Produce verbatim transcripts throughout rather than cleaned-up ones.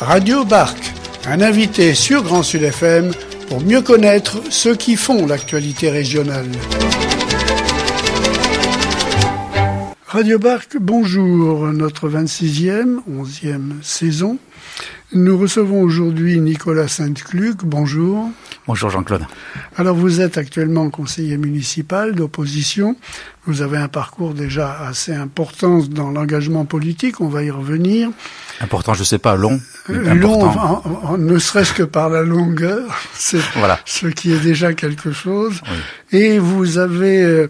Radio Barc, un invité sur Grand Sud F M pour mieux connaître ceux qui font l'actualité régionale. Radio Barc, bonjour, notre vingt-sixième, onzième saison. Nous recevons aujourd'hui Nicolas Sainte-Cluc, bonjour. Bonjour Jean-Claude. Alors vous êtes actuellement conseiller municipal d'opposition. Vous avez un parcours déjà assez important dans l'engagement politique, on va y revenir. Important, je sais pas, long. Mais long, en, en, ne serait-ce que par la longueur, c'est voilà. Ce qui est déjà quelque chose. Oui. Et vous avez euh,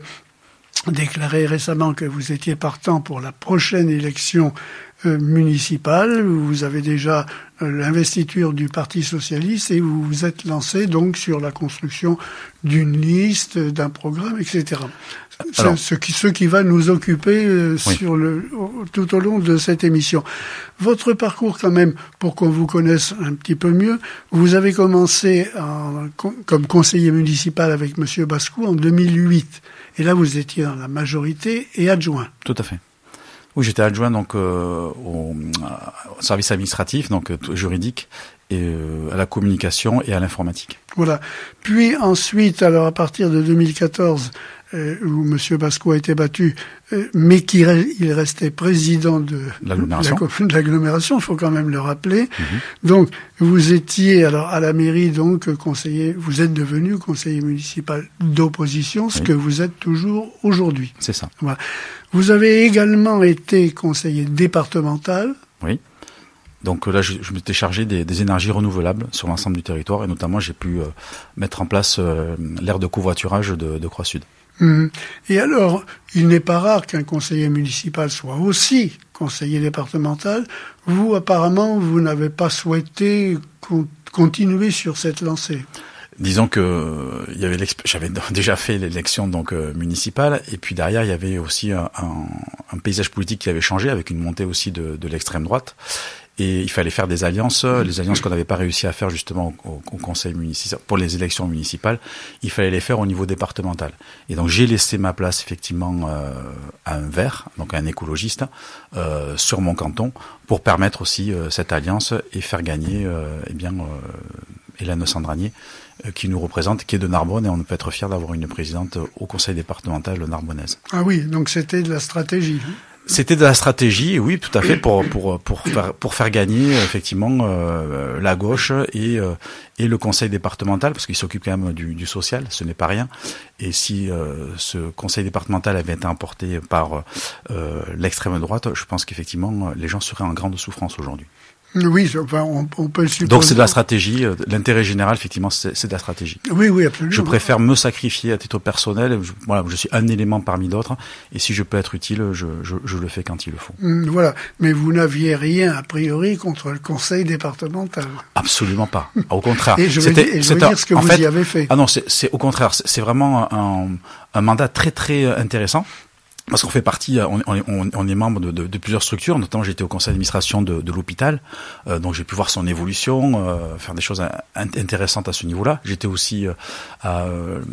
déclaré récemment que vous étiez partant pour la prochaine élection euh, municipale. Vous avez déjà euh, l'investiture du Parti socialiste et vous vous êtes lancé donc sur la construction d'une liste, d'un programme, et cetera. Alors, ce qui, ce qui va nous occuper euh, oui. sur le, tout au long de cette émission. Votre parcours quand même, pour qu'on vous connaisse un petit peu mieux, vous avez commencé en, comme conseiller municipal avec Monsieur Bascou en deux mille huit. Et là, vous étiez dans la majorité et adjoint. Tout à fait. Oui, j'étais adjoint donc euh, au, au service administratif, donc euh, juridique, et euh, à la communication et à l'informatique. Voilà. Puis ensuite, alors à partir de deux mille quatorze, euh, où Monsieur Bascou a été battu, euh, mais qu'il il restait président de l'agglomération. De l'agglomération, il faut quand même le rappeler. Mm-hmm. Donc, vous étiez alors à la mairie, donc conseiller. Vous êtes devenu conseiller municipal d'opposition, ce oui. que vous êtes toujours aujourd'hui. C'est ça. Voilà. Vous avez également été conseiller départemental. Oui. Donc là, je, je m'étais chargé des, des énergies renouvelables sur l'ensemble du territoire et notamment j'ai pu euh, mettre en place euh, l'aire de covoiturage de, de Croix-Sud. Mmh. Et alors, il n'est pas rare qu'un conseiller municipal soit aussi conseiller départemental. Vous, apparemment, vous n'avez pas souhaité con- continuer sur cette lancée. Disons que il y avait j'avais déjà fait l'élection donc euh, municipale et puis derrière il y avait aussi un, un, un paysage politique qui avait changé avec une montée aussi de, de l'extrême droite et il fallait faire des alliances, les alliances qu'on n'avait pas réussi à faire justement au, au conseil municipal pour les élections municipales, il fallait les faire au niveau départemental. Et donc j'ai laissé ma place effectivement euh, à un vert, donc à un écologiste euh, sur mon canton pour permettre aussi euh, cette alliance et faire gagner euh, eh bien euh, Hélène Sandranier qui nous représente, qui est de Narbonne, et on peut être fier d'avoir une présidente au conseil départemental narbonnaise. Ah oui, donc c'était de la stratégie. C'était de la stratégie, oui, tout à fait, pour pour pour faire pour faire gagner effectivement euh, la gauche et euh, et le conseil départemental, parce qu'il s'occupe quand même du, du social, ce n'est pas rien. Et si euh, ce conseil départemental avait été emporté par euh, l'extrême droite, je pense qu'effectivement les gens seraient en grande souffrance aujourd'hui. Oui, enfin, on, on peut le supposer. Donc c'est de la stratégie. L'intérêt général, effectivement, c'est, c'est de la stratégie. Oui, oui, absolument. Je préfère me sacrifier à titre personnel. Je, voilà, je suis un élément parmi d'autres, et si je peux être utile, je, je, je le fais quand il le faut. Voilà, mais vous n'aviez rien a priori contre le conseil départemental. Absolument pas. Au contraire. Et je veux dire, et je veux dire ce que vous fait, y avez fait. Ah non, c'est, c'est au contraire. C'est, c'est vraiment un, un mandat très très intéressant. Parce qu'on fait partie, on, on, on est membre de, de, de plusieurs structures, notamment j'étais au conseil d'administration de, de l'hôpital, euh, donc j'ai pu voir son évolution, euh, faire des choses intéressantes à ce niveau-là. J'étais aussi euh, à,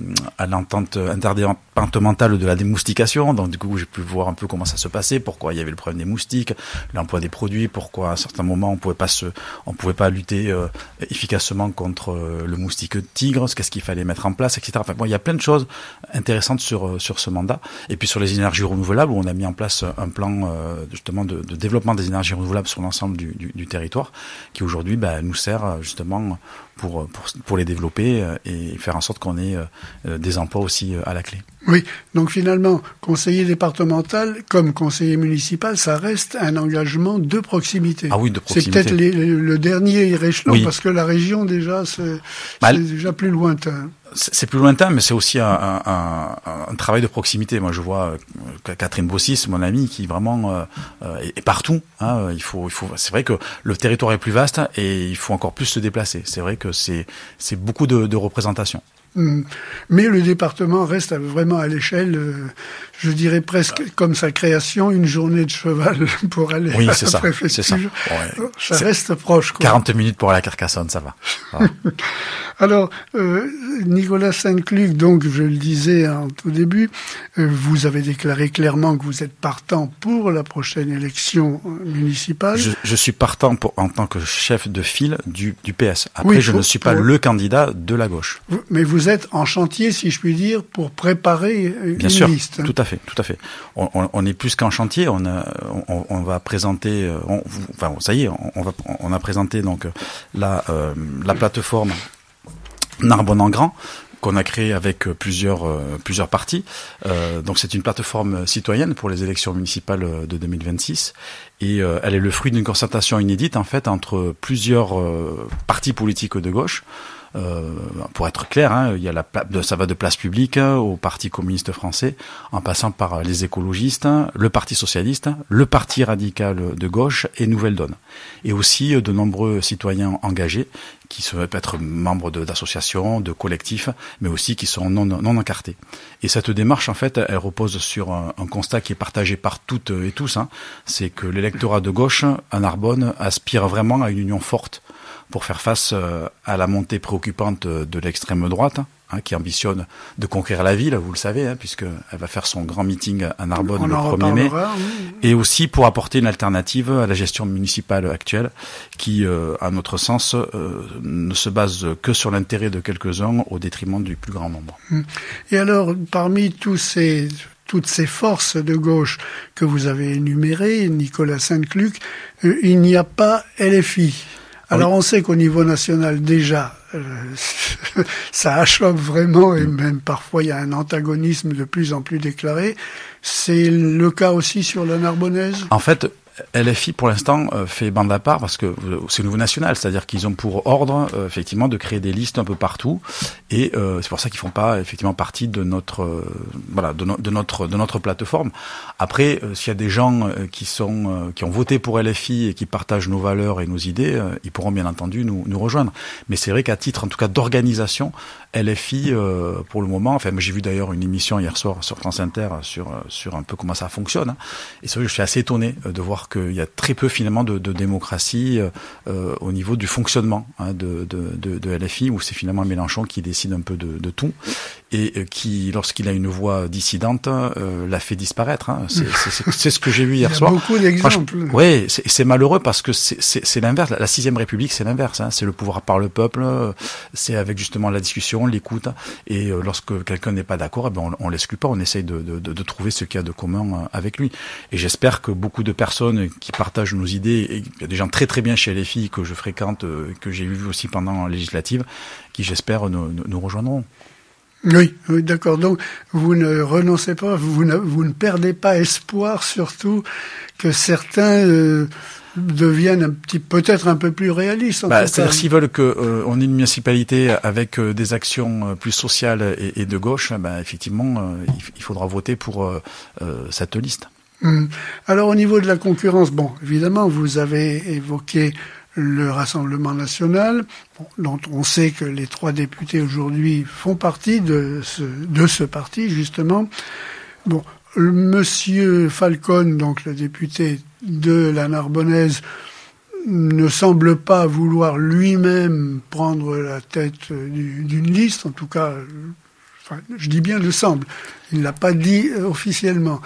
à l'entente interdépartementale de la démoustication, donc du coup j'ai pu voir un peu comment ça se passait, pourquoi il y avait le problème des moustiques, l'emploi des produits, pourquoi à certains moments on pouvait pas se, on pouvait pas lutter euh, efficacement contre euh, le moustique tigre, qu'est-ce qu'il fallait mettre en place, et cetera. Enfin bon, il y a plein de choses intéressantes sur sur ce mandat, et puis sur les énergies renouvelables, où on a mis en place un plan euh, justement de, de développement des énergies renouvelables sur l'ensemble du, du, du territoire, qui aujourd'hui bah, nous sert justement pour, pour, pour les développer et faire en sorte qu'on ait euh, des emplois aussi à la clé. Oui, donc finalement, conseiller départemental comme conseiller municipal, ça reste un engagement de proximité. Ah oui, de proximité. C'est peut-être les, le dernier échelon, oui. Parce que la région déjà, c'est, bah, c'est déjà plus lointain. C'est plus lointain, mais c'est aussi un, un, un, un travail de proximité. Moi, je vois Catherine Bossis, mon amie, qui vraiment euh, est partout. Hein. Il faut, il faut. C'est vrai que le territoire est plus vaste et il faut encore plus se déplacer. C'est vrai que c'est, c'est beaucoup de, de représentation. Mais le département reste vraiment à l'échelle, euh, je dirais presque comme sa création, une journée de cheval pour aller oui, à c'est la ça, préfecture. C'est ça, ouais. ça c'est reste proche. Quoi. quarante minutes pour aller à Carcassonne, ça va. Voilà. Alors, euh, Nicolas Sainte-Cluc, donc je le disais en tout début, euh, vous avez déclaré clairement que vous êtes partant pour la prochaine élection municipale. Je, je suis partant pour, en tant que chef de file du, du P S. Après, oui, je pour, ne suis pas pour... le candidat de la gauche. Vous, mais vous êtes en chantier, si je puis dire, pour préparer une Bien sûr, liste. Tout à fait, tout à fait. On, on, on est plus qu'en chantier. On, a, on, on va présenter. On, enfin, ça y est, on, on va, on a présenté donc la, euh, la plateforme Narbonne en Grand qu'on a créé avec plusieurs euh, plusieurs partis. Euh, donc c'est une plateforme citoyenne pour les élections municipales de deux mille vingt-six et euh, elle est le fruit d'une concertation inédite en fait entre plusieurs euh, partis politiques de gauche. Euh, pour être clair, hein, il y a la, ça va de Place Publique hein, au Parti communiste français, en passant par les écologistes, hein, le Parti socialiste, le Parti radical de gauche et Nouvelle Donne. Et aussi euh, de nombreux citoyens engagés qui peuvent être membres de, d'associations, de collectifs, mais aussi qui sont non, non encartés. Et cette démarche, en fait, elle repose sur un, un constat qui est partagé par toutes et tous. Hein, c'est que l'électorat de gauche à Narbonne aspire vraiment à une union forte pour faire face à la montée préoccupante de l'extrême droite, hein, qui ambitionne de conquérir la ville, vous le savez, hein, puisqu'elle va faire son grand meeting à Narbonne le premier mai, oui. Et aussi pour apporter une alternative à la gestion municipale actuelle, qui, euh, à notre sens, euh, ne se base que sur l'intérêt de quelques-uns au détriment du plus grand nombre. Et alors, parmi tous ces... toutes ces forces de gauche que vous avez énumérées, Nicolas Sainte-Cluc, euh, il n'y a pas L F I. Alors oui. On sait qu'au niveau national déjà, euh, ça achoppe vraiment et même parfois il y a un antagonisme de plus en plus déclaré. C'est le cas aussi sur la Narbonnaise ? En fait, L F I pour l'instant euh, fait bande à part parce que euh, c'est au niveau national, c'est-à-dire qu'ils ont pour ordre euh, effectivement de créer des listes un peu partout et euh, c'est pour ça qu'ils font pas effectivement partie de notre euh, voilà de, no, de notre de notre plateforme. Après, euh, s'il y a des gens euh, qui sont euh, qui ont voté pour L F I et qui partagent nos valeurs et nos idées, euh, ils pourront bien entendu nous nous rejoindre. Mais c'est vrai qu'à titre en tout cas d'organisation, L F I euh, pour le moment, enfin j'ai vu d'ailleurs une émission hier soir sur France Inter sur sur un peu comment ça fonctionne hein, et c'est vrai que je suis assez étonné de voir qu'il y a très peu finalement de, de démocratie euh, au niveau du fonctionnement hein, de, de, de, de L F I où c'est finalement Mélenchon qui décide un peu de, de tout et euh, qui, lorsqu'il a une voix dissidente, euh, la fait disparaître. Hein. C'est, c'est, c'est, c'est ce que j'ai vu hier soir. Il y a beaucoup d'exemples. Oui, c'est, c'est malheureux parce que c'est, c'est, c'est l'inverse. La sixième République, c'est l'inverse. Hein. C'est le pouvoir par le peuple. C'est avec justement la discussion, l'écoute. Et euh, lorsque quelqu'un n'est pas d'accord, eh ben on, on l'exclut pas. On essaye de, de, de trouver ce qu'il y a de commun avec lui. Et j'espère que beaucoup de personnes qui partagent nos idées, et il y a des gens très très bien chez L F I que je fréquente, que j'ai vu aussi pendant la législative, qui j'espère nous, nous rejoindront. Oui, oui, d'accord. Donc, vous ne renoncez pas, vous ne, vous ne perdez pas espoir, surtout que certains euh, deviennent un petit, peut-être un peu plus réalistes. En bah, tout c'est-à-dire cas. s'ils veulent que euh, on ait une municipalité avec euh, des actions euh, plus sociales et, et de gauche, bah, effectivement, euh, il, il faudra voter pour euh, euh, cette liste. Hum. Alors, au niveau de la concurrence, bon, évidemment, vous avez évoqué le Rassemblement national, bon, dont on sait que les trois députés aujourd'hui font partie de ce, de ce parti, justement. Bon, Monsieur Falcon, donc le député de la Narbonnaise, ne semble pas vouloir lui-même prendre la tête du, d'une liste, en tout cas, enfin, je dis bien le semble, il ne l'a pas dit officiellement.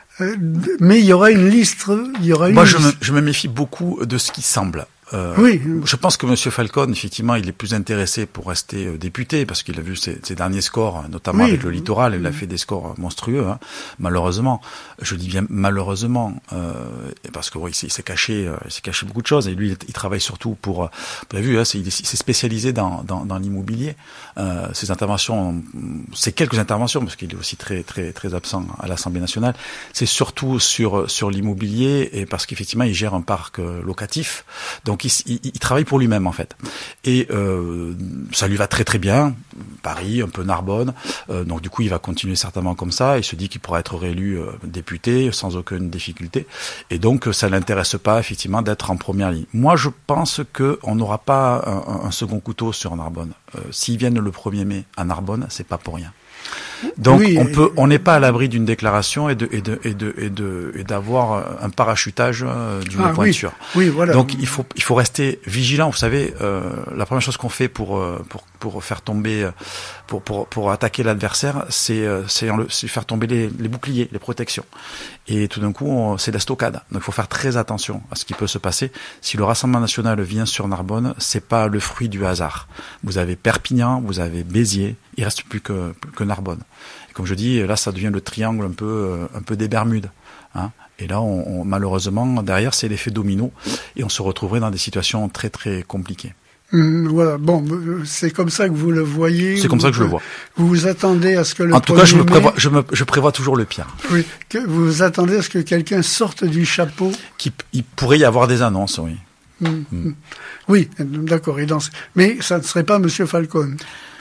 Mais il y aura une liste. Il y aura une Moi, liste. je me, je me méfie beaucoup de ce qui semble. Euh, oui. Je pense que Monsieur Falcon, effectivement, il est plus intéressé pour rester euh, député parce qu'il a vu ses, ses derniers scores, notamment oui. avec le littoral. Il a fait des scores monstrueux, hein, malheureusement. Je dis bien malheureusement euh, parce que oui, il s'est caché, euh, il s'est caché beaucoup de choses. Et lui, il, il travaille surtout pour. Vous avez vu, hein, c'est, il s'est spécialisé dans, dans, dans l'immobilier. Euh, ses interventions, ses quelques interventions, parce qu'il est aussi très, très, très absent à l'Assemblée nationale. C'est surtout sur sur l'immobilier et parce qu'effectivement, il gère un parc euh, locatif. Donc donc il, il, il travaille pour lui-même en fait. Et euh, ça lui va très très bien. Paris, un peu Narbonne. Euh, donc du coup, il va continuer certainement comme ça. Il se dit qu'il pourra être réélu euh, député sans aucune difficulté. Et donc, ça l'intéresse pas effectivement d'être en première ligne. Moi, je pense que on n'aura pas un, un second couteau sur Narbonne. Euh, s'ils viennent le premier mai à Narbonne, c'est pas pour rien. Donc oui, on peut, on n'est pas à l'abri d'une déclaration et de et de et de et de et d'avoir un parachutage d'une ah, pointure. Oui, oui, voilà. Donc il faut il faut rester vigilant. Vous savez, euh, la première chose qu'on fait pour pour pour faire tomber pour pour pour attaquer l'adversaire, c'est c'est c'est faire tomber les, les boucliers, les protections. Et tout d'un coup, on, c'est la stockade. Donc il faut faire très attention à ce qui peut se passer. Si le Rassemblement national vient sur Narbonne, c'est pas le fruit du hasard. Vous avez Perpignan, vous avez Béziers, il reste plus que que Narbonne. Et comme je dis, là, ça devient le triangle un peu, un peu des Bermudes. Hein. Et là, on, on, malheureusement, derrière, c'est l'effet domino, et on se retrouverait dans des situations très, très compliquées. Mmh, voilà. Bon, c'est comme ça que vous le voyez. C'est comme ça que je le vois. Vous vous attendez à ce que le. En tout cas, je me prévois, je me, je prévois toujours le pire. Oui. Que vous vous attendez à ce que quelqu'un sorte du chapeau. Qui, il pourrait y avoir des annonces, oui. Mmh, mmh. Oui, d'accord. Et dans... Mais ça ne serait pas Monsieur Falcon.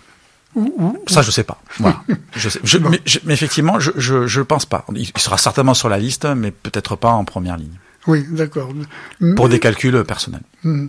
Ou, ou, ça, je sais pas. Voilà. je sais. Je, bon. mais, je, mais effectivement, je, je, je pense pas. Il sera certainement sur la liste, mais peut-être pas en première ligne. Oui, d'accord. Pour mais, des calculs personnels.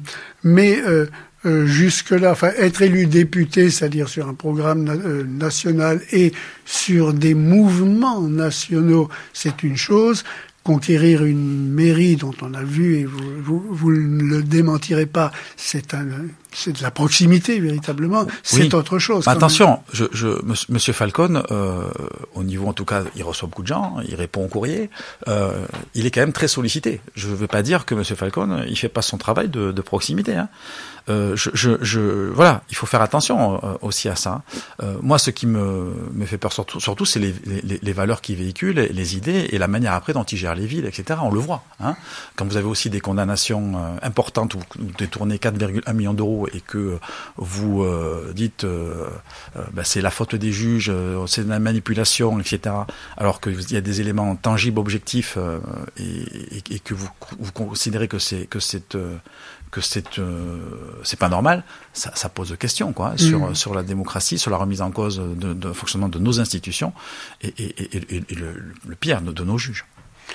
Mais euh, euh, jusque-là, enfin, être élu député, c'est-à-dire sur un programme na- euh, national et sur des mouvements nationaux, c'est une chose. Conquérir une mairie dont on a vu, et vous, vous, vous ne le démentirez pas, c'est un, c'est de la proximité véritablement, c'est oui. autre chose. Attention, je, je, Monsieur Falcon, euh, au niveau en tout cas, il reçoit beaucoup de gens, il répond au courrier, euh, il est quand même très sollicité. Je ne veux pas dire que Monsieur Falcon, il fait pas son travail de, de proximité. Hein. Euh, je, je, je, voilà, il faut faire attention euh, aussi à ça. Euh, moi, ce qui me, me fait peur surtout, surtout, c'est les, les, les valeurs qu'il véhicule, les, les idées et la manière après dont il gère les villes, et cetera. On le voit. Hein. Quand vous avez aussi des condamnations euh, importantes où vous détournez quatre virgule un millions d'euros et que vous euh, dites euh, euh, bah, c'est la faute des juges, euh, c'est de la manipulation, et cetera. Alors qu'il y a des éléments tangibles, objectifs, euh, et, et, et que vous, vous considérez que c'est que c'est euh, que c'est euh, c'est pas normal, ça, ça pose question quoi, mmh. sur sur la démocratie, sur la remise en cause de, de fonctionnement de nos institutions et, et, et, et le, le pire de, de nos juges.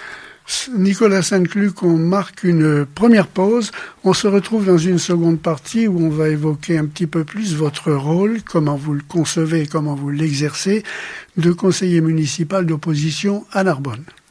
Nicolas Sainte-Luc, on marque une première pause. On se retrouve dans une seconde partie où on va évoquer un petit peu plus votre rôle, comment vous le concevez et comment vous l'exercez, de conseiller municipal d'opposition à Narbonne.